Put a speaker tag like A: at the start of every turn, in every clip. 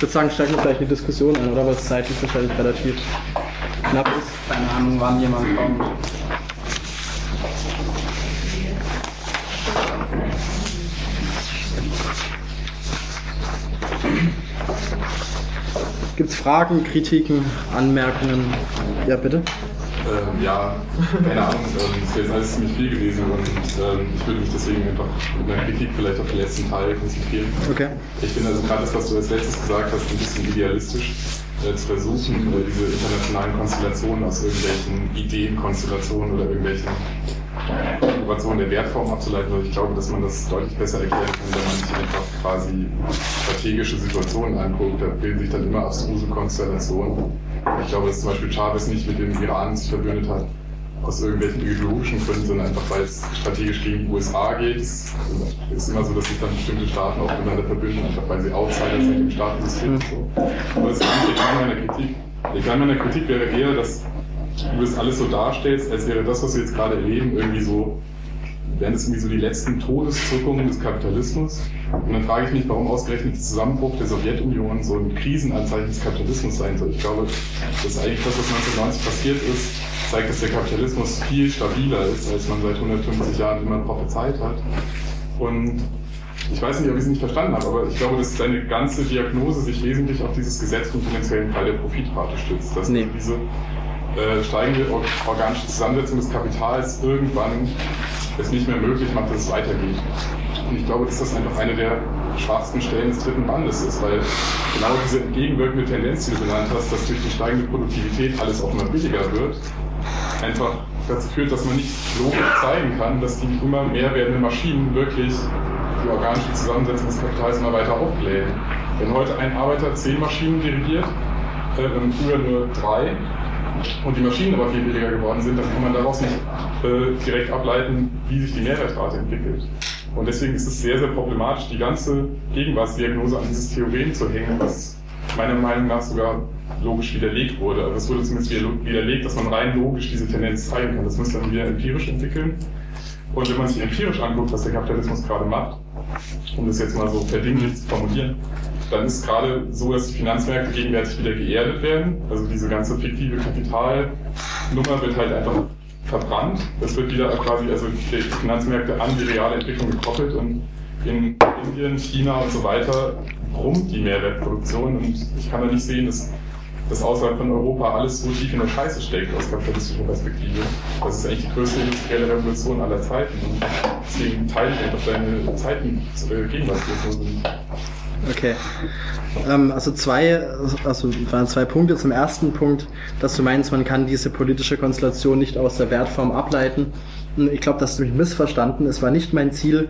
A: würde sagen, steigen wir gleich in die Diskussion ein, oder? Was zeitlich wahrscheinlich relativ knapp ist.
B: Keine Ahnung, wann jemand kommt.
A: Gibt es Fragen, Kritiken, Anmerkungen? Ja, bitte.
C: Ja, keine Ahnung, es ist jetzt alles ziemlich viel gewesen und ich würde mich deswegen einfach mit einer Kritik vielleicht auf den letzten Teil konzentrieren.
A: Okay.
C: Ich finde also gerade das, was du als letztes gesagt hast, ein bisschen idealistisch zu versuchen, diese internationalen Konstellationen aus irgendwelchen Ideenkonstellationen oder irgendwelchen Innovationen der Wertform abzuleiten, weil ich glaube, dass man das deutlich besser erklären kann, wenn man sich einfach quasi strategische Situationen anguckt. Da bilden sich dann immer abstruse Konstellationen. Ich glaube, dass zum Beispiel Chavez nicht mit dem Iran sich verbündet hat, aus irgendwelchen ideologischen Gründen, sondern einfach, weil es strategisch gegen die USA geht. Es ist immer so, dass sich dann bestimmte Staaten auch miteinander verbünden, einfach weil sie Outsider sind im Staatensystem. Aber das ist nicht der Kern meiner Kritik. Der Kern meiner Kritik wäre eher, dass du das alles so darstellst, als wäre das, was wir jetzt gerade erleben, irgendwie so, wären es irgendwie so die letzten Todeszuckungen des Kapitalismus. Und dann frage ich mich, warum ausgerechnet der Zusammenbruch der Sowjetunion so ein Krisenanzeichen des Kapitalismus sein soll. Ich glaube, dass eigentlich das, was 1990 passiert ist, zeigt, dass der Kapitalismus viel stabiler ist, als man seit 150 Jahren immer prophezeit hat. Und ich weiß nicht, ob ich es nicht verstanden habe, aber ich glaube, dass seine ganze Diagnose sich wesentlich auf dieses Gesetz vom finanziellen Fall der Profitrate stützt. Dass diese steigende organische Zusammensetzung des Kapitals irgendwann es nicht mehr möglich macht, dass es weitergeht. Und ich glaube, dass das einfach eine der schwachsten Stellen des dritten Bandes ist, weil genau diese entgegenwirkende Tendenz, die du genannt hast, dass durch die steigende Produktivität alles auch immer billiger wird, einfach dazu führt, dass man nicht logisch zeigen kann, dass die immer mehr werdenden Maschinen wirklich die organische Zusammensetzung des Kapitals immer weiter aufblähen. Wenn heute ein Arbeiter 10 Maschinen dirigiert, früher nur 3, und die Maschinen aber viel billiger geworden sind, dann kann man daraus nicht direkt ableiten, wie sich die Mehrwertrate entwickelt. Und deswegen ist es sehr, sehr problematisch, die ganze Gegenwartsdiagnose an dieses Theorem zu hängen, was meiner Meinung nach sogar logisch widerlegt wurde. Also es wurde zumindest widerlegt, dass man rein logisch diese Tendenz zeigen kann. Das muss man wieder empirisch entwickeln. Und wenn man sich empirisch anguckt, was der Kapitalismus gerade macht, um das jetzt mal so verdinglich zu formulieren, dann ist es gerade so, dass die Finanzmärkte gegenwärtig wieder geerdet werden. Also diese ganze fiktive Kapitalnummer wird halt einfach verbrannt. Das wird wieder quasi, also die Finanzmärkte an die reale Entwicklung gekoppelt und in Indien, China und so weiter brummt die Mehrwertproduktion und ich kann da nicht sehen, dass außerhalb von Europa alles so tief in der Scheiße steckt aus kapitalistischer Perspektive. Das ist eigentlich die größte industrielle Revolution aller Zeiten und deswegen teile ich einfach deine Gegenwartsdiagnose nicht.
A: Okay. Also waren zwei Punkte. Zum ersten Punkt, dass du meinst, man kann diese politische Konstellation nicht aus der Wertform ableiten. Ich glaube, das hast du mich missverstanden. Es war nicht mein Ziel,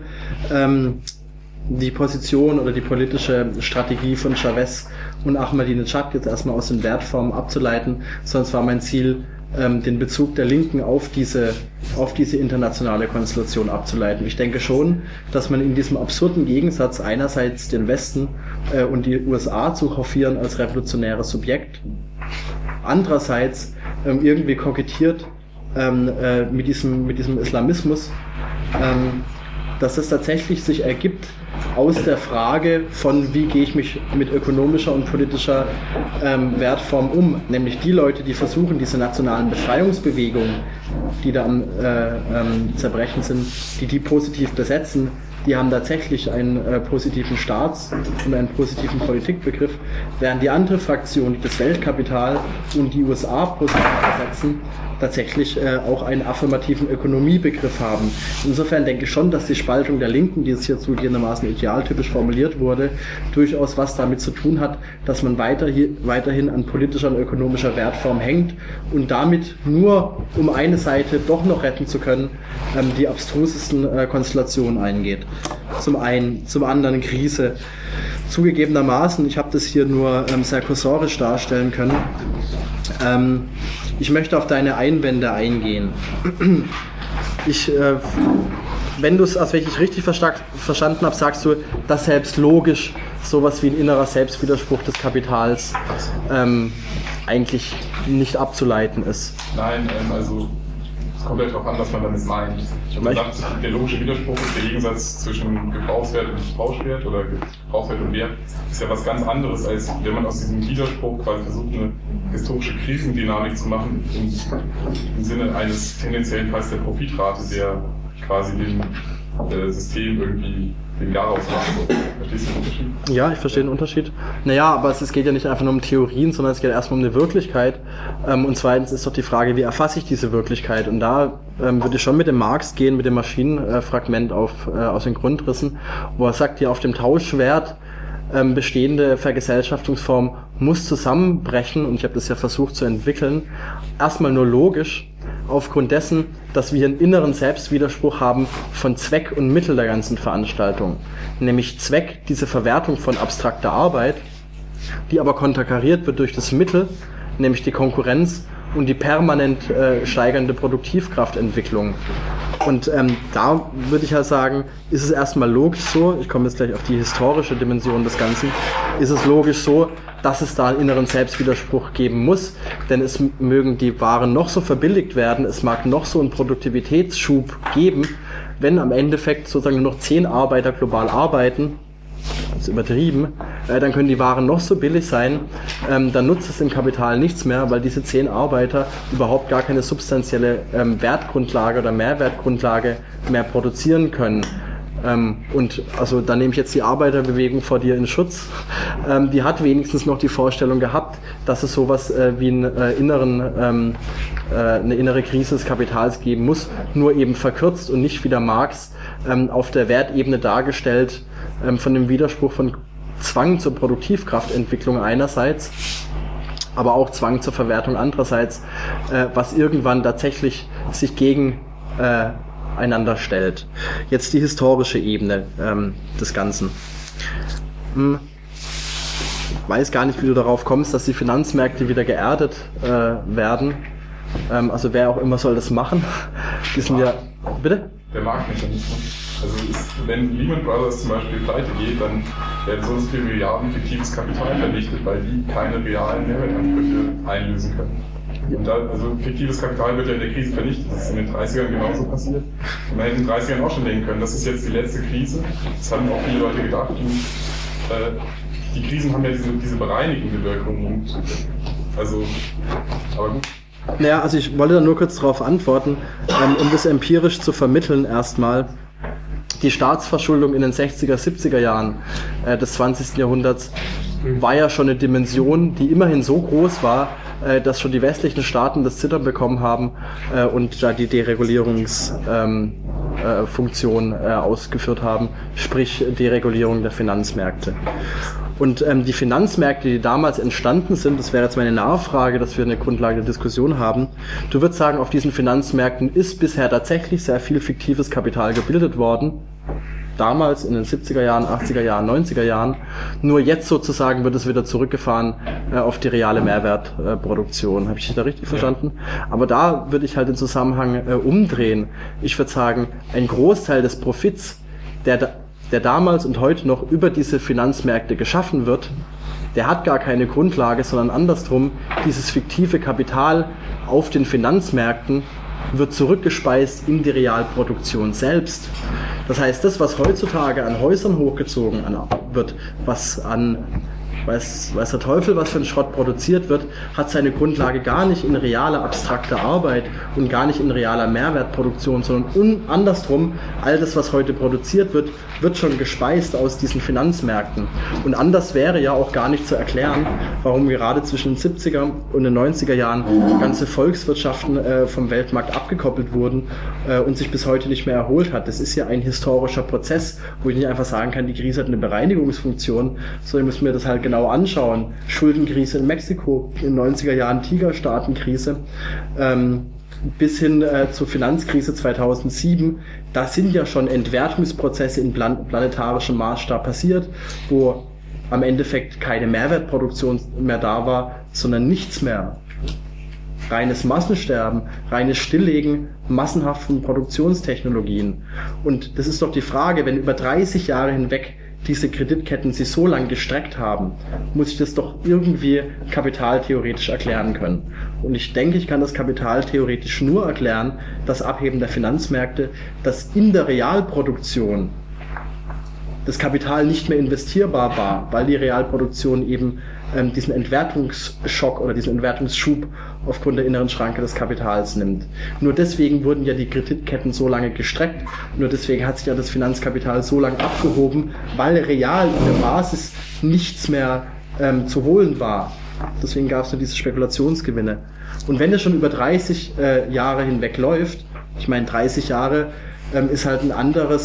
A: die Position oder die politische Strategie von Chavez und Ahmadinejad jetzt erstmal aus den Wertformen abzuleiten, sondern es war mein Ziel, den Bezug der Linken auf diese internationale Konstellation abzuleiten. Ich denke schon, dass man in diesem absurden Gegensatz einerseits den Westen und die USA zu hofieren als revolutionäres Subjekt, andererseits irgendwie kokettiert mit diesem Islamismus, dass es tatsächlich sich ergibt aus der Frage von, wie gehe ich mich mit ökonomischer und politischer Wertform um. Nämlich die Leute, die versuchen, diese nationalen Befreiungsbewegungen, die da am Zerbrechen sind, die positiv besetzen, die haben tatsächlich einen positiven Staats- und einen positiven Politikbegriff, während die andere Fraktion, das Weltkapital und die USA positiv besetzen, tatsächlich auch einen affirmativen Ökonomiebegriff haben. Insofern denke ich schon, dass die Spaltung der Linken, die es hier zugegebenermaßen idealtypisch formuliert wurde, durchaus was damit zu tun hat, dass man weiterhin an politischer und ökonomischer Wertform hängt und damit nur, um eine Seite doch noch retten zu können, die abstrusesten Konstellationen eingeht. Zum einen, zum anderen Krise. Zugegebenermaßen, ich habe das hier nur sehr kursorisch darstellen können. Ich möchte auf deine Einwände eingehen. Wenn du es, also wenn ich richtig verstanden habe, sagst du, dass selbst logisch sowas wie ein innerer Selbstwiderspruch des Kapitals eigentlich nicht abzuleiten ist.
C: Nein, also Es kommt ja darauf an, was man damit meint. Man sagt, der logische Widerspruch ist der Gegensatz zwischen Gebrauchswert und Tauschwert oder Gebrauchswert und Wert. Das ist ja was ganz anderes, als wenn man aus diesem Widerspruch quasi versucht, eine historische Krisendynamik zu machen, im Sinne eines tendenziellen Preis der Profitrate, der quasi dem System irgendwie den Garaus macht. Verstehst du den Unterschied?
A: Ja, ich verstehe den Unterschied. Naja, aber es geht ja nicht einfach nur um Theorien, sondern es geht erstmal um eine Wirklichkeit. Und zweitens ist doch die Frage, wie erfasse ich diese Wirklichkeit? Und da würde ich schon mit dem Marx gehen, mit dem Maschinenfragment aus den Grundrissen, wo er sagt, ja, auf dem Tauschwert bestehende Vergesellschaftungsform muss zusammenbrechen, und ich habe das ja versucht zu entwickeln, erstmal nur logisch, aufgrund dessen, dass wir einen inneren Selbstwiderspruch haben von Zweck und Mittel der ganzen Veranstaltung. Nämlich Zweck, diese Verwertung von abstrakter Arbeit, die aber konterkariert wird durch das Mittel, nämlich die Konkurrenz und die permanent steigernde Produktivkraftentwicklung. Und da würde ich halt sagen, ist es erstmal logisch so, ich komme jetzt gleich auf die historische Dimension des Ganzen, ist es logisch so, dass es da einen inneren Selbstwiderspruch geben muss, denn es mögen die Waren noch so verbilligt werden, es mag noch so einen Produktivitätsschub geben, wenn am Endeffekt sozusagen nur noch 10 Arbeiter global arbeiten, das ist übertrieben, dann können die Waren noch so billig sein, dann nutzt es dem Kapital nichts mehr, weil diese 10 Arbeiter überhaupt gar keine substanzielle Wertgrundlage oder Mehrwertgrundlage mehr produzieren können. Und also da nehme ich jetzt die Arbeiterbewegung vor dir in Schutz. Die hat wenigstens noch die Vorstellung gehabt, dass es sowas wie eine innere Krise des Kapitals geben muss, nur eben verkürzt und nicht wie der Marx auf der Wertebene dargestellt von dem Widerspruch von Zwang zur Produktivkraftentwicklung einerseits, aber auch Zwang zur Verwertung andererseits, was irgendwann tatsächlich sich gegen einander stellt. Jetzt die historische Ebene des Ganzen. Ich weiß gar nicht, wie du darauf kommst, dass die Finanzmärkte wieder geerdet werden. Also wer auch immer soll das machen. Die sind ja... Bitte?
C: Der Marktmechanismus. Also wenn Lehman Brothers zum Beispiel pleite geht, dann werden so viele Milliarden fiktives Kapital vernichtet, weil die keine realen Mehrwertansprüche einlösen können. Und da, also fiktives Kapital wird ja in der Krise vernichtet. Das ist in den 30ern genauso passiert. Und man hätte in den 30ern auch schon denken können, das ist jetzt die letzte Krise. Das haben auch viele Leute gedacht. Und, die Krisen haben ja diese bereinigende Wirkung. Also, aber gut.
A: Naja, also ich wollte da nur kurz darauf antworten, um das empirisch zu vermitteln erstmal. Die Staatsverschuldung in den 60er, 70er Jahren des 20. Jahrhunderts war ja schon eine Dimension, die immerhin so groß war, dass schon die westlichen Staaten das Zittern bekommen haben und da die Deregulierungsfunktion ausgeführt haben, sprich Deregulierung der Finanzmärkte. Und die Finanzmärkte, die damals entstanden sind, das wäre jetzt meine Nachfrage, dass wir eine Grundlage der Diskussion haben. Du würdest sagen, auf diesen Finanzmärkten ist bisher tatsächlich sehr viel fiktives Kapital gebildet worden. Damals in den 70er Jahren, 80er Jahren, 90er Jahren. Nur jetzt sozusagen wird es wieder zurückgefahren auf die reale Mehrwertproduktion. Habe ich dich da richtig verstanden? Aber da würde ich halt den Zusammenhang umdrehen. Ich würde sagen, ein Großteil des Profits, der damals und heute noch über diese Finanzmärkte geschaffen wird, der hat gar keine Grundlage, sondern andersrum, dieses fiktive Kapital auf den Finanzmärkten wird zurückgespeist in die Realproduktion selbst. Das heißt, das, was heutzutage an Häusern hochgezogen wird, was an weiß der Teufel, was für ein Schrott produziert wird, hat seine Grundlage gar nicht in realer abstrakter Arbeit und gar nicht in realer Mehrwertproduktion, sondern andersrum, all das, was heute produziert wird, wird schon gespeist aus diesen Finanzmärkten. Und anders wäre ja auch gar nicht zu erklären, warum gerade zwischen den 70er und den 90er Jahren ganze Volkswirtschaften vom Weltmarkt abgekoppelt wurden und sich bis heute nicht mehr erholt hat. Das ist ja ein historischer Prozess, wo ich nicht einfach sagen kann, die Krise hat eine Bereinigungsfunktion, sondern ich muss mir das halt genau anschauen. Schuldenkrise in Mexiko, in den 90er Jahren Tigerstaatenkrise, bis hin zur Finanzkrise 2007, da sind ja schon Entwertungsprozesse in planetarischem Maßstab passiert, wo am Endeffekt keine Mehrwertproduktion mehr da war, sondern nichts mehr. Reines Massensterben, reines Stilllegen massenhaft von Produktionstechnologien. Und das ist doch die Frage, wenn über 30 Jahre hinweg diese Kreditketten sich so lang gestreckt haben, muss ich das doch irgendwie kapitaltheoretisch erklären können. Und ich denke, ich kann das kapitaltheoretisch nur erklären, das Abheben der Finanzmärkte, dass in der Realproduktion das Kapital nicht mehr investierbar war, weil die Realproduktion eben diesen Entwertungsschock oder diesen Entwertungsschub aufgrund der inneren Schranke des Kapitals nimmt. Nur deswegen wurden ja die Kreditketten so lange gestreckt, nur deswegen hat sich ja das Finanzkapital so lange abgehoben, weil real in der Basis nichts mehr zu holen war. Deswegen gab es nur diese Spekulationsgewinne. Und wenn das schon über 30 Jahre hinweg läuft, ich meine 30 Jahre ist halt ein anderer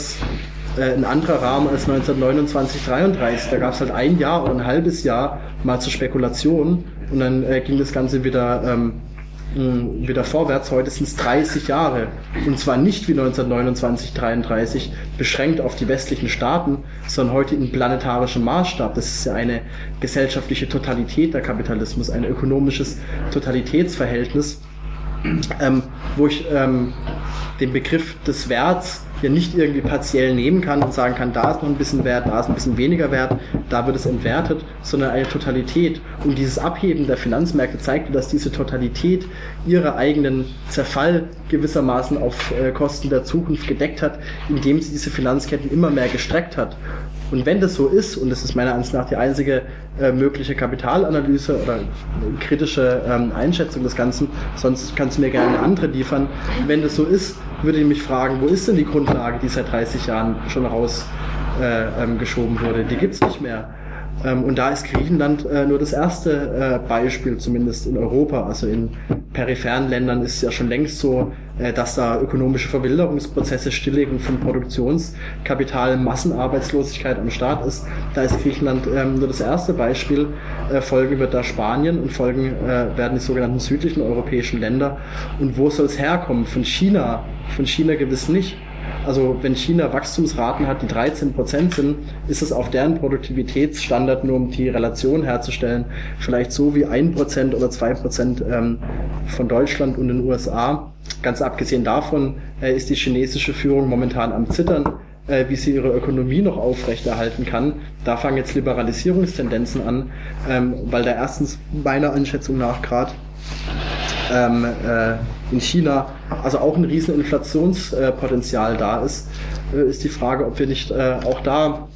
A: Rahmen als 1929, 33. Da gab es halt ein Jahr oder ein halbes Jahr mal zur Spekulation und dann ging das Ganze wieder vorwärts. Heute sind es 30 Jahre und zwar nicht wie 1929, 33 beschränkt auf die westlichen Staaten, sondern heute in planetarischem Maßstab. Das ist ja eine gesellschaftliche Totalität, der Kapitalismus, ein ökonomisches Totalitätsverhältnis, wo ich den Begriff des Werts ja nicht irgendwie partiell nehmen kann und sagen kann, da ist noch ein bisschen Wert, da ist ein bisschen weniger Wert, da wird es entwertet, sondern eine Totalität. Und dieses Abheben der Finanzmärkte zeigte, dass diese Totalität ihren eigenen Zerfall gewissermaßen auf Kosten der Zukunft gedeckt hat, indem sie diese Finanzketten immer mehr gestreckt hat. Und wenn das so ist, und das ist meiner Ansicht nach die einzige mögliche Kapitalanalyse oder kritische Einschätzung des Ganzen, sonst kannst du mir gerne eine andere liefern. Wenn das so ist, würde ich mich fragen, wo ist denn die Grundlage, die seit 30 Jahren schon rausgeschoben wurde? Die gibt es nicht mehr. Und da ist Griechenland nur das erste Beispiel, zumindest in Europa. Also in peripheren Ländern ist es ja schon längst so, dass da ökonomische Verwilderungsprozesse, Stilllegung von Produktionskapital, Massenarbeitslosigkeit am Start ist. Da ist Griechenland nur das erste Beispiel. Folgen wird da Spanien und Folgen werden die sogenannten südlichen europäischen Länder. Und wo soll es herkommen? Von China? Von China gewiss nicht. Also wenn China Wachstumsraten hat, die 13% sind, ist es auf deren Produktivitätsstandard, nur um die Relation herzustellen, vielleicht so wie 1% oder 2% von Deutschland und den USA. Ganz abgesehen davon ist die chinesische Führung momentan am Zittern, wie sie ihre Ökonomie noch aufrechterhalten kann. Da fangen jetzt Liberalisierungstendenzen an, weil da erstens meiner Einschätzung nach gerade in China also auch ein riesen Inflationspotenzial da ist, ist die Frage, ob wir nicht auch da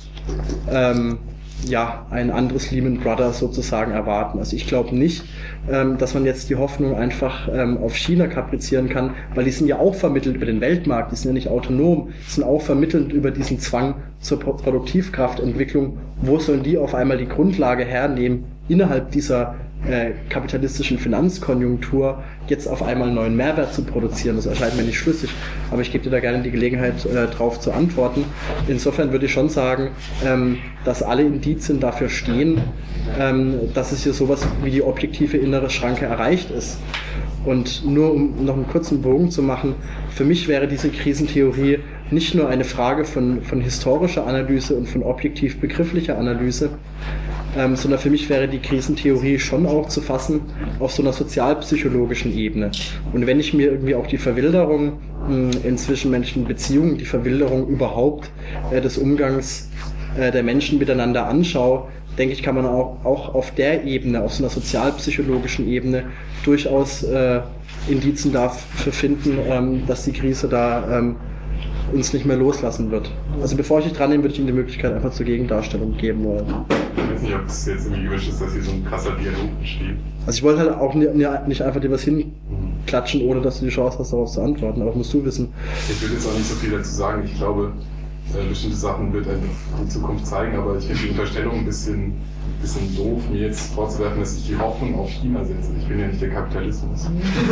A: ein anderes Lehman Brothers sozusagen erwarten. Also ich glaube nicht, dass man jetzt die Hoffnung einfach auf China kaprizieren kann, weil die sind ja auch vermittelt über den Weltmarkt, die sind ja nicht autonom, die sind auch vermittelt über diesen Zwang zur Produktivkraftentwicklung. Wo sollen die auf einmal die Grundlage hernehmen, innerhalb dieser kapitalistischen Finanzkonjunktur jetzt auf einmal einen neuen Mehrwert zu produzieren? Das erscheint mir nicht schlüssig, aber ich gebe dir da gerne die Gelegenheit, drauf zu antworten. Insofern würde ich schon sagen, dass alle Indizien dafür stehen, dass es hier sowas wie die objektive innere Schranke erreicht ist. Und nur um noch einen kurzen Bogen zu machen, für mich wäre diese Krisentheorie nicht nur eine Frage von historischer Analyse und von objektiv begrifflicher Analyse, sondern für mich wäre die Krisentheorie schon auch zu fassen auf so einer sozialpsychologischen Ebene. Und wenn ich mir irgendwie auch die Verwilderung in zwischenmenschlichen Beziehungen, die Verwilderung überhaupt des Umgangs der Menschen miteinander anschaue, denke ich, kann man auch auf der Ebene, auf so einer sozialpsychologischen Ebene durchaus Indizien dafür finden, dass die Krise da uns nicht mehr loslassen wird. Also bevor ich dich dran nehme, würde ich Ihnen die Möglichkeit einfach zur Gegendarstellung geben wollen.
C: Ich weiß nicht, ob es jetzt irgendwie gewünscht ist, dass hier so ein krasser Dialog entsteht.
A: Also ich wollte halt auch nicht einfach dir was hinklatschen, ohne dass du die Chance hast, darauf zu antworten. Aber musst du wissen.
C: Ich will jetzt auch nicht so viel dazu sagen. Ich glaube, bestimmte Sachen wird die Zukunft zeigen, aber ich finde die Unterstellung ein bisschen doof, mir jetzt vorzuwerfen, dass ich die Hoffnung auf China setze. Ich bin ja nicht der Kapitalismus.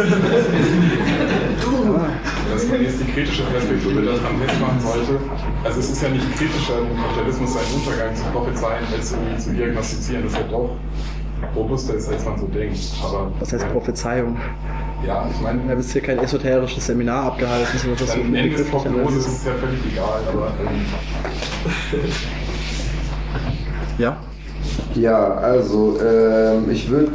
C: Das ist die kritische Perspektive, die daran festmachen sollte. Also es ist ja nicht kritischer, dem Kapitalismus seinen Untergang zu prophezeien, als irgendwie zu diagnostizieren, dass er doch robuster ist, als man so denkt. Aber
A: was heißt Prophezeiung?
C: Ja, ich meine...
A: Du hast hier kein esoterisches Seminar abgehalten, sondern das
C: dann Ende des Prognosis ist ja völlig egal, aber...
A: Ja?
D: Ja, also ich würde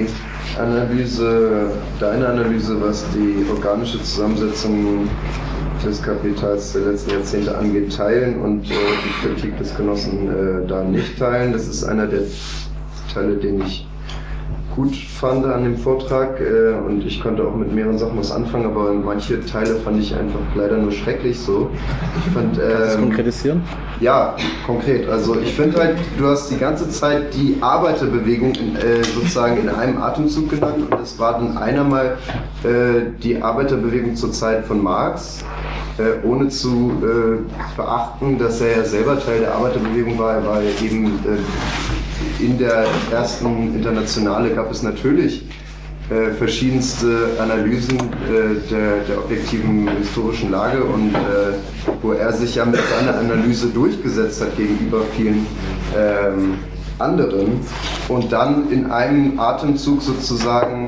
D: deine Analyse, was die organische Zusammensetzung des Kapitals der letzten Jahrzehnte angeht, teilen und die Kritik des Genossen da nicht teilen. Das ist einer der Teile, den ich gut fand an dem Vortrag und ich konnte auch mit mehreren Sachen was anfangen, aber manche Teile fand ich einfach leider nur schrecklich so. Ich fand,
A: Kannst du das konkretisieren?
D: Ja, konkret. Also ich finde halt, du hast die ganze Zeit die Arbeiterbewegung sozusagen in einem Atemzug genannt und es war dann einer mal die Arbeiterbewegung zur Zeit von Marx, ohne zu beachten, dass er ja selber Teil der Arbeiterbewegung war. Er war eben in der ersten Internationale gab es natürlich verschiedenste Analysen der objektiven historischen Lage und wo er sich ja mit seiner Analyse durchgesetzt hat gegenüber vielen anderen und dann in einem Atemzug sozusagen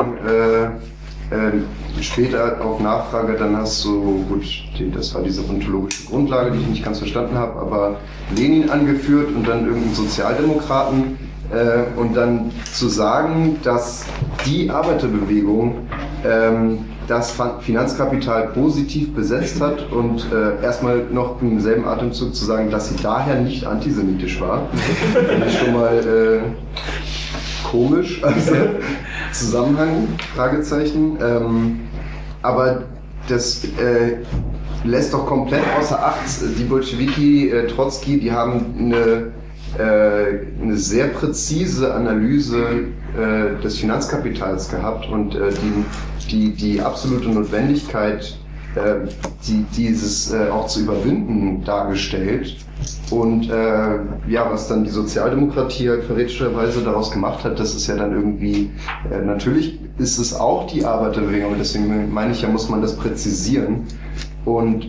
D: später auf Nachfrage, dann hast du, gut, das war diese ontologische Grundlage, die ich nicht ganz verstanden habe, aber Lenin angeführt und dann irgendeinen Sozialdemokraten und dann zu sagen, dass die Arbeiterbewegung das Finanzkapital positiv besetzt hat und erstmal noch im selben Atemzug zu sagen, dass sie daher nicht antisemitisch war, finde ich schon mal komisch, also Zusammenhang, Fragezeichen, aber das lässt doch komplett außer Acht, die Bolschewiki, Trotzki, die haben eine sehr präzise Analyse des Finanzkapitals gehabt und die absolute Notwendigkeit, dieses auch zu überwinden, dargestellt. Und ja, was dann die Sozialdemokratie halt verräterischerweise daraus gemacht hat, das ist ja dann irgendwie, natürlich ist es auch die Arbeiterbewegung, deswegen meine ich ja, muss man das präzisieren. Und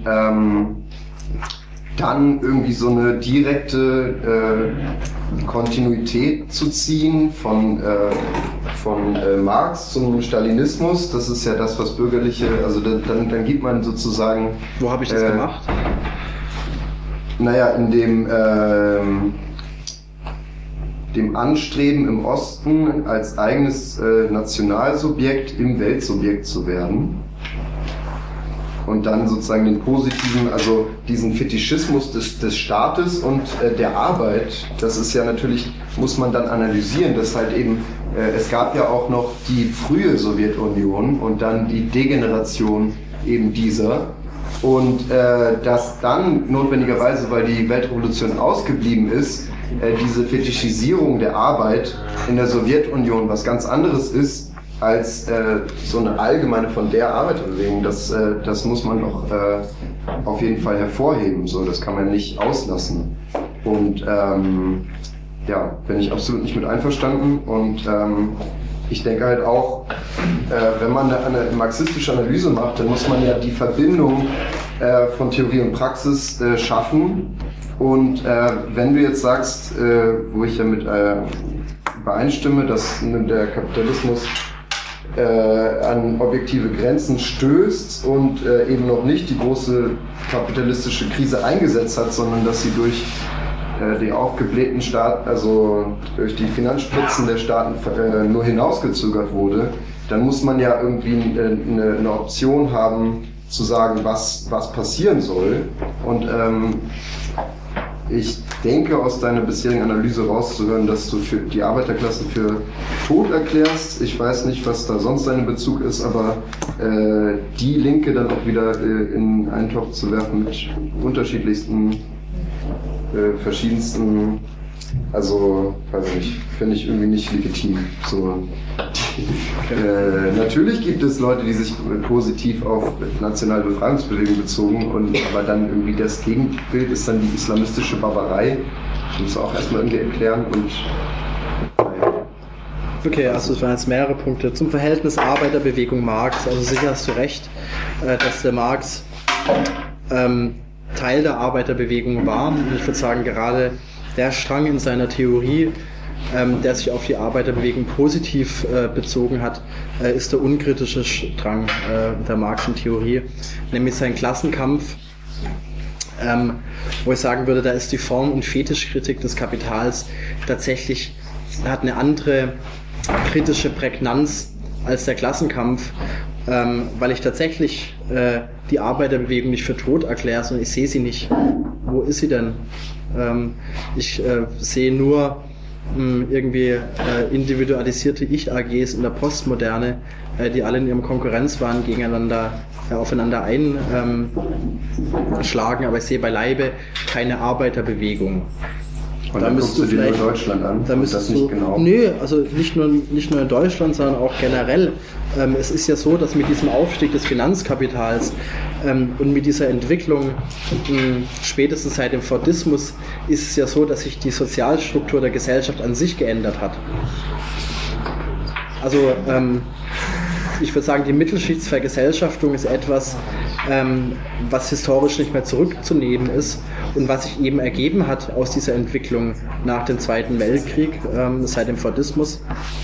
D: dann irgendwie so eine direkte Kontinuität zu ziehen von Marx zum Stalinismus, das ist ja das, was bürgerliche, also dann gibt man sozusagen...
A: Wo habe ich das gemacht?
D: Naja, in dem Anstreben im Osten als eigenes Nationalsubjekt im Weltsubjekt zu werden. Und dann sozusagen den positiven, also diesen Fetischismus des Staates und der Arbeit, das ist ja natürlich, muss man dann analysieren, dass halt eben, es gab ja auch noch die frühe Sowjetunion und dann die Degeneration eben dieser. Und dass dann notwendigerweise, weil die Weltrevolution ausgeblieben ist, diese Fetischisierung der Arbeit in der Sowjetunion was ganz anderes ist, als so eine allgemeine von der Arbeiterbewegung, das muss man doch auf jeden Fall hervorheben, so, das kann man nicht auslassen. Und ja, bin ich absolut nicht mit einverstanden und ich denke halt auch, wenn man eine marxistische Analyse macht, dann muss man ja die Verbindung von Theorie und Praxis schaffen und wenn du jetzt sagst, wo ich ja mit übereinstimme, dass der Kapitalismus an objektive Grenzen stößt und eben noch nicht die große kapitalistische Krise eingesetzt hat, sondern dass sie durch die aufgeblähten Staaten, also durch die Finanzspritzen der Staaten nur hinausgezögert wurde, dann muss man ja irgendwie eine Option haben, zu sagen, was passieren soll. Und ich denke, aus deiner bisherigen Analyse rauszuhören, dass du für die Arbeiterklasse für tot erklärst. Ich weiß nicht, was da sonst dein Bezug ist, aber die Linke dann auch wieder in einen Topf zu werfen mit unterschiedlichsten, verschiedensten, also, weiß ich nicht, finde ich irgendwie nicht legitim. So. Natürlich gibt es Leute, die sich positiv auf nationale Befreiungsbewegung bezogen, aber dann irgendwie das Gegenbild ist dann die islamistische Barbarei. Das muss auch erstmal irgendwie erklären und
A: okay, also es waren jetzt mehrere Punkte. Zum Verhältnis Arbeiterbewegung Marx, also sicher hast du recht, dass der Marx Teil der Arbeiterbewegung war. Und ich würde sagen, gerade der Strang in seiner Theorie, der sich auf die Arbeiterbewegung positiv bezogen hat, ist der unkritische Strang der Marxischen Theorie, nämlich sein Klassenkampf, wo ich sagen würde, da ist die Form- und Fetischkritik des Kapitals tatsächlich, hat eine andere kritische Prägnanz als der Klassenkampf weil ich tatsächlich die Arbeiterbewegung nicht für tot erkläre, sondern ich sehe sie nicht. Wo ist sie denn? Ich sehe nur irgendwie individualisierte Ich-AGs in der Postmoderne, die alle in ihrem Konkurrenzwahn gegeneinander aufeinander einschlagen, aber ich sehe beileibe keine Arbeiterbewegung.
D: Und dann guckst du dir nur Deutschland an.
A: Da müsstest du, genau. Nö, also nicht nur in Deutschland, sondern auch generell. Es ist ja so, dass mit diesem Aufstieg des Finanzkapitals und mit dieser Entwicklung spätestens seit dem Fordismus ist es ja so, dass sich die Sozialstruktur der Gesellschaft an sich geändert hat. Also ich würde sagen, die Mittelschichtsvergesellschaftung ist etwas, was historisch nicht mehr zurückzunehmen ist und was sich eben ergeben hat aus dieser Entwicklung nach dem Zweiten Weltkrieg, seit dem Fordismus.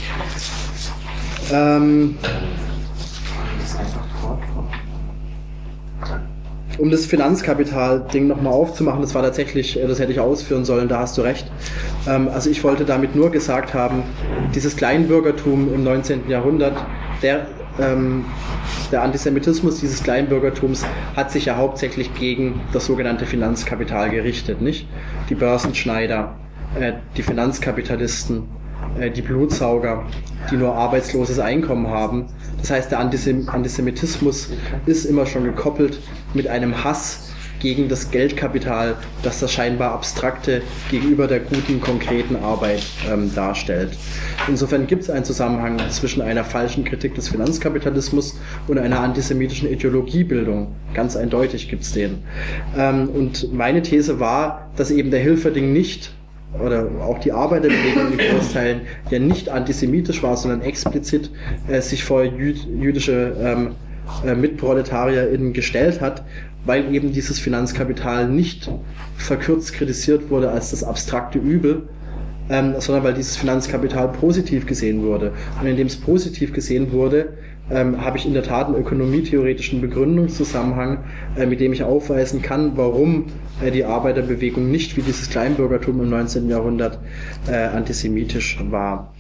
A: Um das Finanzkapital-Ding nochmal aufzumachen, das war tatsächlich, das hätte ich ausführen sollen, da hast du recht. Also ich wollte damit nur gesagt haben, dieses Kleinbürgertum im 19. Jahrhundert, der Antisemitismus dieses Kleinbürgertums hat sich ja hauptsächlich gegen das sogenannte Finanzkapital gerichtet, nicht? Die Börsenschneider, die Finanzkapitalisten, die Blutsauger, die nur arbeitsloses Einkommen haben. Das heißt, der Antisemitismus ist immer schon gekoppelt mit einem Hass gegen das Geldkapital, das das scheinbar Abstrakte gegenüber der guten, konkreten Arbeit darstellt. Insofern gibt es einen Zusammenhang zwischen einer falschen Kritik des Finanzkapitalismus und einer antisemitischen Ideologiebildung. Ganz eindeutig gibt es den. Und meine These war, dass eben der Hilferding nicht, oder auch die Arbeiterbewegung in Großteilen, ja nicht antisemitisch war, sondern explizit sich vor jüdische MitproletarierInnen gestellt hat, weil eben dieses Finanzkapital nicht verkürzt kritisiert wurde als das abstrakte Übel, sondern weil dieses Finanzkapital positiv gesehen wurde. Und indem es positiv gesehen wurde, habe ich in der Tat einen ökonomietheoretischen Begründungszusammenhang, mit dem ich aufweisen kann, warum die Arbeiterbewegung nicht wie dieses Kleinbürgertum im 19. Jahrhundert antisemitisch war.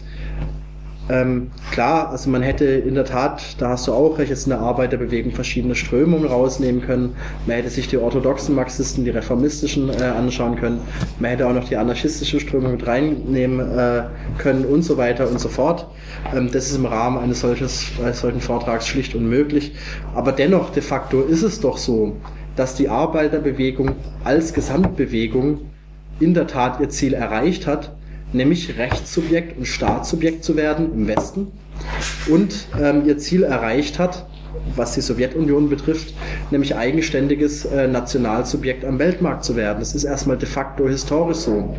A: Klar, also man hätte in der Tat, da hast du auch recht, jetzt in der Arbeiterbewegung verschiedene Strömungen rausnehmen können. Man hätte sich die orthodoxen Marxisten, die reformistischen anschauen können. Man hätte auch noch die anarchistische Strömung mit reinnehmen können und so weiter und so fort. Das ist im Rahmen eines solchen Vortrags schlicht unmöglich. Aber dennoch, de facto ist es doch so, dass die Arbeiterbewegung als Gesamtbewegung in der Tat ihr Ziel erreicht hat, nämlich Rechtssubjekt und Staatssubjekt zu werden im Westen und ihr Ziel erreicht hat, was die Sowjetunion betrifft, nämlich eigenständiges Nationalsubjekt am Weltmarkt zu werden. Das ist erstmal de facto historisch so.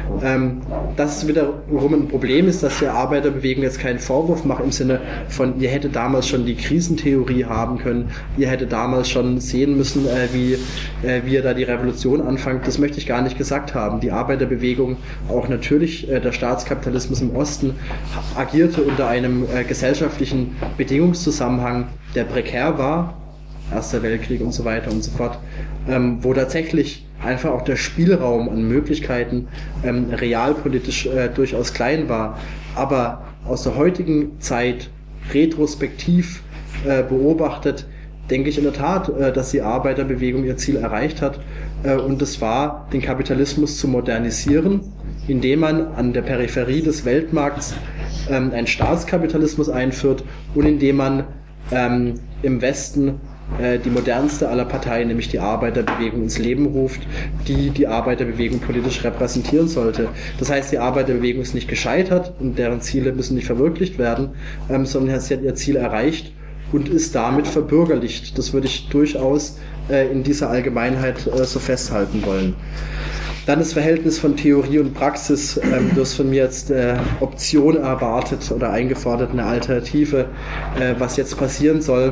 A: Dass es wiederum ein Problem ist, dass die Arbeiterbewegung jetzt keinen Vorwurf macht im Sinne von, ihr hättet damals schon die Krisentheorie haben können, ihr hättet damals schon sehen müssen, wie ihr da die Revolution anfangt. Das möchte ich gar nicht gesagt haben. Die Arbeiterbewegung, auch natürlich der Staatskapitalismus im Osten, agierte unter einem gesellschaftlichen Bedingungszusammenhang, der prekär war, Erster Weltkrieg und so weiter und so fort, wo tatsächlich einfach auch der Spielraum an Möglichkeiten realpolitisch durchaus klein war. Aber aus der heutigen Zeit retrospektiv beobachtet, denke ich in der Tat, dass die Arbeiterbewegung ihr Ziel erreicht hat, und es war, den Kapitalismus zu modernisieren, indem man an der Peripherie des Weltmarkts einen Staatskapitalismus einführt und indem man im Westen die modernste aller Parteien, nämlich die Arbeiterbewegung, ins Leben ruft, die die Arbeiterbewegung politisch repräsentieren sollte. Das heißt, die Arbeiterbewegung ist nicht gescheitert und deren Ziele müssen nicht verwirklicht werden, sondern sie hat ihr Ziel erreicht und ist damit verbürgerlicht. Das würde ich durchaus in dieser Allgemeinheit so festhalten wollen. Dann das Verhältnis von Theorie und Praxis. Du hast von mir jetzt Option erwartet oder eingefordert, eine Alternative, was jetzt passieren soll.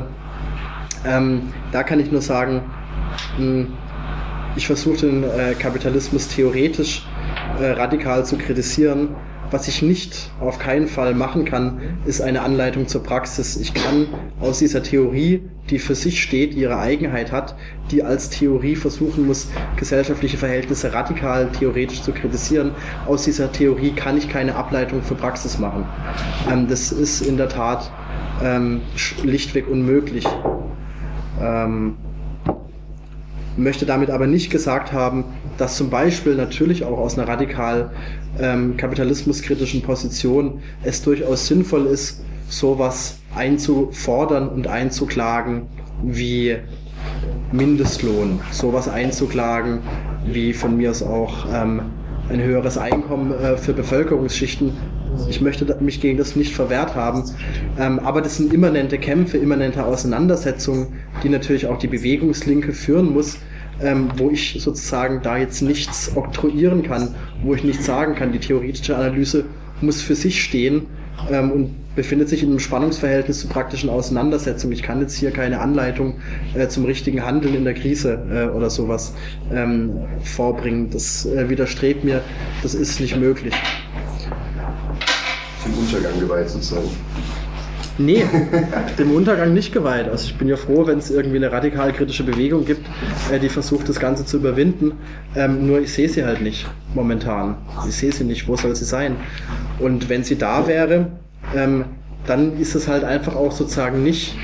A: Da kann ich nur sagen, ich versuche den Kapitalismus theoretisch radikal zu kritisieren, Was ich nicht auf keinen Fall machen kann, ist eine Anleitung zur Praxis. Ich kann aus dieser Theorie, die für sich steht, ihre Eigenheit hat, die als Theorie versuchen muss, gesellschaftliche Verhältnisse radikal theoretisch zu kritisieren, aus dieser Theorie kann ich keine Ableitung für Praxis machen. Das ist in der Tat schlichtweg unmöglich. Möchte damit aber nicht gesagt haben, dass zum Beispiel natürlich auch aus einer radikal kapitalismuskritischen Position es durchaus sinnvoll ist, sowas einzufordern und einzuklagen wie Mindestlohn, sowas einzuklagen wie von mir aus auch ein höheres Einkommen für Bevölkerungsschichten. Ich möchte mich gegen das nicht verwehrt haben, aber das sind immanente Kämpfe, immanente Auseinandersetzungen, die natürlich auch die Bewegungslinke führen muss, wo ich sozusagen da jetzt nichts oktroyieren kann, wo ich nichts sagen kann. Die theoretische Analyse muss für sich stehen und befindet sich in einem Spannungsverhältnis zu praktischen Auseinandersetzungen. Ich kann jetzt hier keine Anleitung zum richtigen Handeln in der Krise oder sowas vorbringen. Das widerstrebt mir, das ist nicht möglich.
D: Dem Untergang geweiht sozusagen.
A: Nee, dem Untergang nicht geweiht. Also ich bin ja froh, wenn es irgendwie eine radikal kritische Bewegung gibt, die versucht, das Ganze zu überwinden. Nur ich sehe sie halt nicht momentan. Ich sehe sie nicht. Wo soll sie sein? Und wenn sie da wäre, dann ist es halt einfach auch sozusagen nicht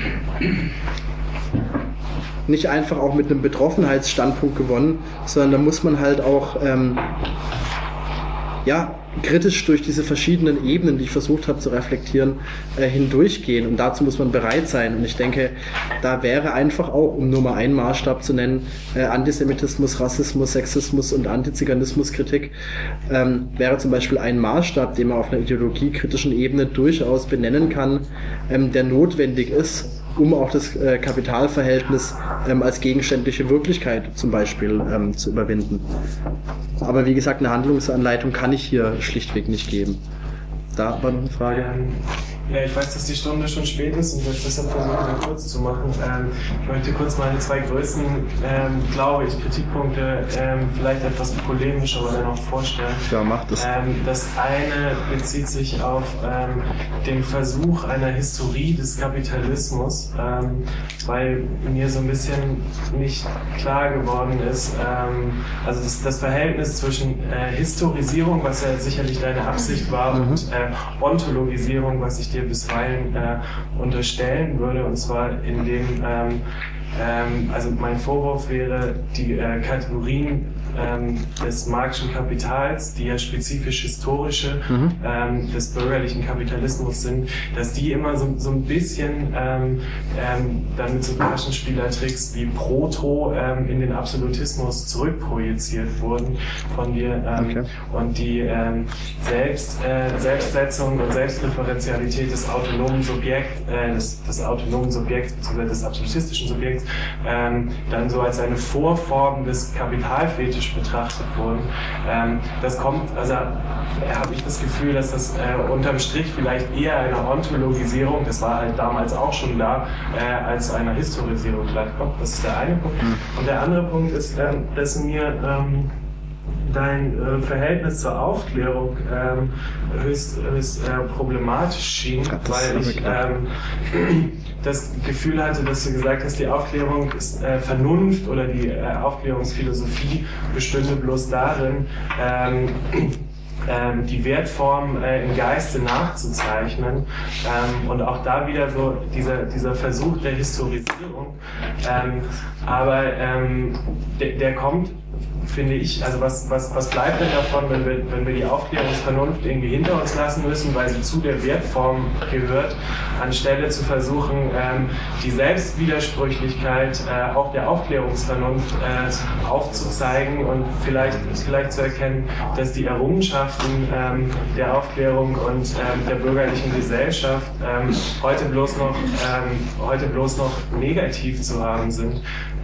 A: einfach auch mit einem Betroffenheitsstandpunkt gewonnen, sondern da muss man halt auch kritisch durch diese verschiedenen Ebenen, die ich versucht habe zu reflektieren, hindurchgehen. Und dazu muss man bereit sein. Und ich denke, da wäre einfach auch, um nur mal einen Maßstab zu nennen, Antisemitismus, Rassismus, Sexismus und Antiziganismuskritik, wäre zum Beispiel ein Maßstab, den man auf einer ideologiekritischen Ebene durchaus benennen kann, der notwendig ist, um auch das Kapitalverhältnis als gegenständliche Wirklichkeit zum Beispiel zu überwinden. Aber wie gesagt, eine Handlungsanleitung kann ich hier schlichtweg nicht geben. Da war noch eine Frage.
E: Ja, ich weiß, dass die Stunde schon spät ist und möchte deshalb versuchen, kurz zu machen. Ich möchte kurz meine zwei größten, glaube ich, Kritikpunkte vielleicht etwas polemisch, aber dennoch vorstellen.
A: Ja, mach das.
E: Das eine bezieht sich auf den Versuch einer Historie des Kapitalismus, weil mir so ein bisschen nicht klar geworden ist, also das Verhältnis zwischen Historisierung, was ja sicherlich deine Absicht war, und Ontologisierung, was ich dir bisweilen unterstellen würde, und zwar in dem, also mein Vorwurf wäre, die Kategorien des marxischen Kapitals, die ja spezifisch historische des bürgerlichen Kapitalismus sind, dass die immer so ein bisschen dann mit so Taschenspielertricks wie Proto in den Absolutismus zurückprojiziert wurden von dir, und die Selbstsetzung und Selbstreferenzialität des autonomen Subjekts, des autonomen Subjekts bzw. des absolutistischen Subjekts dann so als eine Vorform des Kapitalfetisch betrachtet wurden. Das kommt, also habe ich das Gefühl, dass das unterm Strich vielleicht eher einer Ontologisierung, das war halt damals auch schon da, als einer Historisierung gleichkommt. Das ist der eine Punkt. Und der andere Punkt ist, dass mir dein Verhältnis zur Aufklärung höchst problematisch schien, weil ich das Gefühl hatte, dass du gesagt hast, die Aufklärung ist Vernunft oder die Aufklärungsphilosophie bestünde bloß darin, die Wertform im Geiste nachzuzeichnen, und auch da wieder so dieser Versuch der Historisierung, aber der kommt, finde ich, also was bleibt denn davon, wenn wir die Aufklärungsvernunft irgendwie hinter uns lassen müssen, weil sie zu der Wertform gehört, anstelle zu versuchen, die Selbstwidersprüchlichkeit auch der Aufklärungsvernunft aufzuzeigen und vielleicht zu erkennen, dass die Errungenschaften der Aufklärung und der bürgerlichen Gesellschaft heute bloß noch negativ zu haben sind.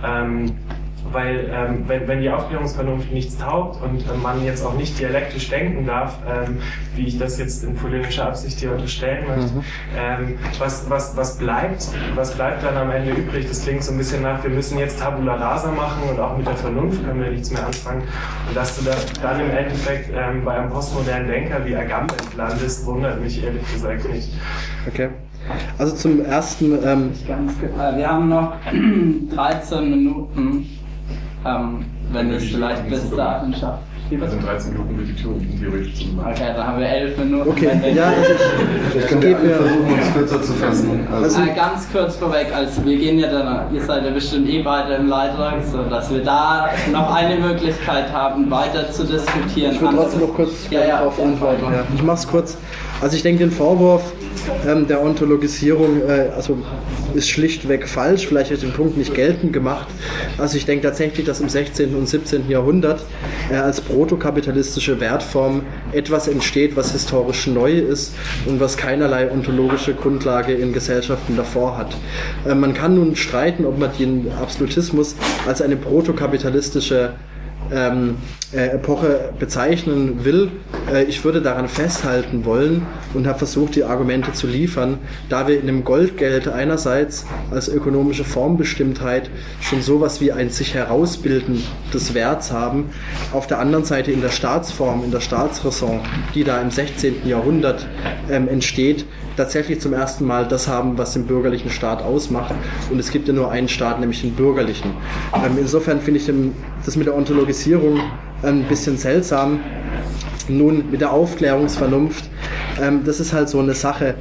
E: Weil wenn die Aufklärungsvernunft nichts taugt und man jetzt auch nicht dialektisch denken darf, wie ich das jetzt in polemischer Absicht hier unterstellen möchte. Was bleibt dann am Ende übrig? Das klingt so ein bisschen nach, wir müssen jetzt Tabula Rasa machen und auch mit der Vernunft können wir nichts mehr anfangen. Und dass du dann im Endeffekt bei einem postmodernen Denker wie Agamben landest, wundert mich ehrlich gesagt nicht.
A: Okay. Also zum ersten...
B: wir haben noch 13 Minuten, wenn es vielleicht bis dahin schafft.
C: Also in 13 Minuten wird die theoretisch zu machen.
B: Okay, dann haben wir 11 Minuten.
A: Okay, ja,
D: Vielleicht können wir alle versuchen, uns kürzer zu fassen.
A: Also
B: ganz kurz vorweg, also wir gehen ja dann, ihr seid ja bestimmt beide im Leitrang, so dass wir da noch eine Möglichkeit haben, weiter zu diskutieren.
A: Ich würde trotzdem noch kurz darauf antworten. Ja. Ich mache es kurz. Also ich denke, den Vorwurf der Ontologisierung ist schlichtweg falsch, vielleicht wird den Punkt nicht geltend gemacht. Also ich denke tatsächlich, dass im 16. und 17. Jahrhundert als protokapitalistische Wertform etwas entsteht, was historisch neu ist und was keinerlei ontologische Grundlage in Gesellschaften davor hat. Man kann nun streiten, ob man den Absolutismus als eine protokapitalistische Epoche bezeichnen will. Ich würde daran festhalten wollen und habe versucht, die Argumente zu liefern, da wir in dem Goldgeld einerseits als ökonomische Formbestimmtheit schon sowas wie ein sich herausbilden des Werts haben, auf der anderen Seite in der Staatsform, in der Staatsräson, die da im 16. Jahrhundert entsteht, tatsächlich zum ersten Mal das haben, was den bürgerlichen Staat ausmacht. Und es gibt ja nur einen Staat, nämlich den bürgerlichen. Insofern finde ich das mit der Ontologisierung ein bisschen seltsam. Nun, mit der Aufklärungsvernunft, das ist halt so eine Sache.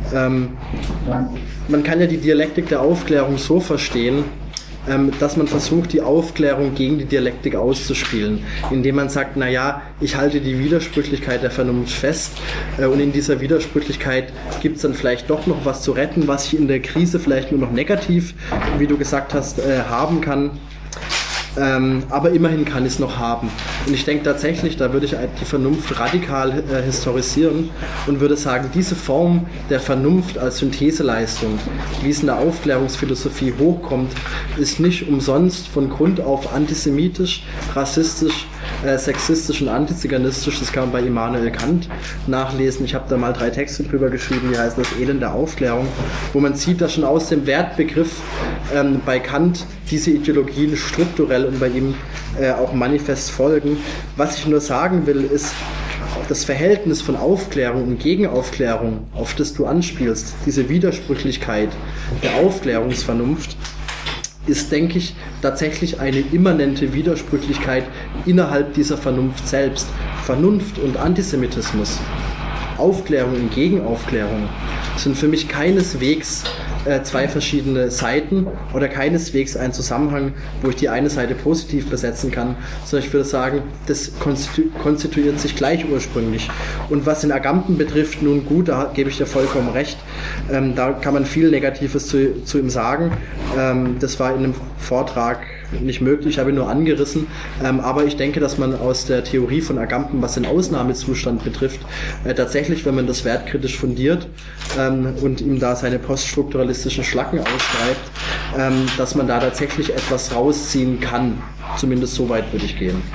A: Man kann ja die Dialektik der Aufklärung so verstehen, dass man versucht, die Aufklärung gegen die Dialektik auszuspielen, indem man sagt, naja, ich halte die Widersprüchlichkeit der Vernunft fest und in dieser Widersprüchlichkeit gibt es dann vielleicht doch noch was zu retten, was ich in der Krise vielleicht nur noch negativ, wie du gesagt hast, haben kann. Aber immerhin kann ich es noch haben. Und ich denke tatsächlich, da würde ich die Vernunft radikal historisieren und würde sagen, diese Form der Vernunft als Syntheseleistung, wie es in der Aufklärungsphilosophie hochkommt, ist nicht umsonst von Grund auf antisemitisch, rassistisch, sexistisch und antiziganistisch. Das kann man bei Immanuel Kant nachlesen. Ich habe da mal 3 Texte drüber geschrieben, die heißen Das Elend der Aufklärung, wo man sieht, dass schon aus dem Wertbegriff bei Kant diese Ideologien strukturell und bei ihm auch manifest folgen. Was ich nur sagen will, ist, das Verhältnis von Aufklärung und Gegenaufklärung, auf das du anspielst, diese Widersprüchlichkeit der Aufklärungsvernunft, ist, denke ich, tatsächlich eine immanente Widersprüchlichkeit innerhalb dieser Vernunft selbst. Vernunft und Antisemitismus, Aufklärung und Gegenaufklärung sind für mich keineswegs 2 verschiedene Seiten oder keineswegs ein Zusammenhang, wo ich die eine Seite positiv besetzen kann, sondern ich würde sagen, das konstituiert sich gleich ursprünglich. Und was den Agamben betrifft, nun gut, da gebe ich dir vollkommen recht, da kann man viel Negatives zu ihm sagen. Das war in einem Vortrag nicht möglich, ich habe ihn nur angerissen, aber ich denke, dass man aus der Theorie von Agamben, was den Ausnahmezustand betrifft, tatsächlich, wenn man das wertkritisch fundiert und ihm da seine poststrukturalistischen Schlacken austreibt, dass man da tatsächlich etwas rausziehen kann. Zumindest so weit würde ich gehen.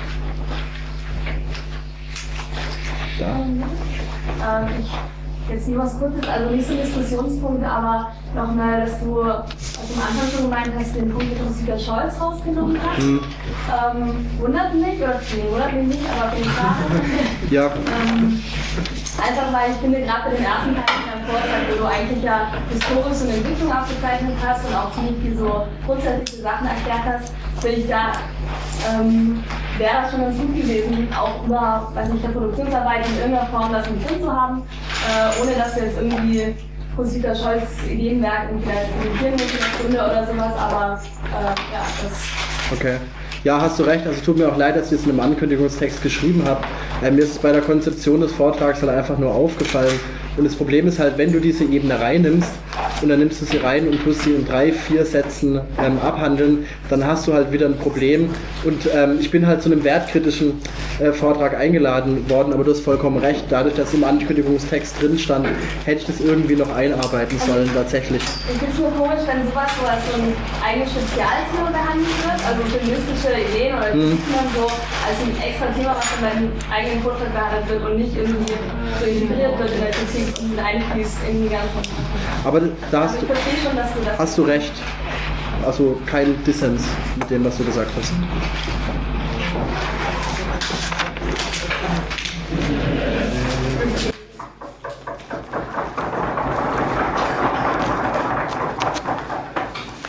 F: Jetzt nur was Kurzes, also nicht so ein Diskussionspunkt, aber nochmal, dass du am Anfang schon gemeint hast, den Punkt mit Roswitha Scholz rausgenommen hast. Wundert mich, oder nee, wundert mich nicht, aber auf jeden Fall.
A: Ja.
F: Einfach weil ich finde, gerade bei dem ersten Teil in deinem Vortrag, wo du eigentlich ja Historisch und Entwicklung aufgezeichnet hast und auch ziemlich viel so grundsätzliche Sachen erklärt hast, finde ich da, wäre das schon ganz gut gewesen, auch über, weiß nicht, der Produktionsarbeit in irgendeiner Form das mit drin zu haben, ohne dass wir jetzt irgendwie Roswitha Scholz Ideenwerk und vielleicht kommentieren müssen in der Stunde oder sowas, aber ja, das...
A: Okay. Ja, hast du recht. Also es tut mir auch leid, dass ich es in einem Ankündigungstext geschrieben habe. Mir ist es bei der Konzeption des Vortrags halt einfach nur aufgefallen. Und das Problem ist halt, wenn du diese Ebene reinnimmst, und dann nimmst du sie rein und tust sie in 3-4 Sätzen abhandeln, dann hast du halt wieder ein Problem. Und ich bin halt zu einem wertkritischen Vortrag eingeladen worden, aber du hast vollkommen recht, dadurch, dass im Ankündigungstext drin stand, hätte ich das irgendwie noch einarbeiten sollen tatsächlich.
F: Ich finde es nur komisch, wenn sowas so als so ein eigenes Spezialthema behandelt wird, also feministische Ideen oder Diskussionen so als ein extra Thema, was in meinem eigenen Vortrag behandelt wird und nicht irgendwie so integriert wird in der Kritik und einfließt in die ganzen.
A: Aber da
F: Also ich verstehe schon, dass du das.
A: hast du recht. Also kein Dissens mit dem, was du gesagt hast.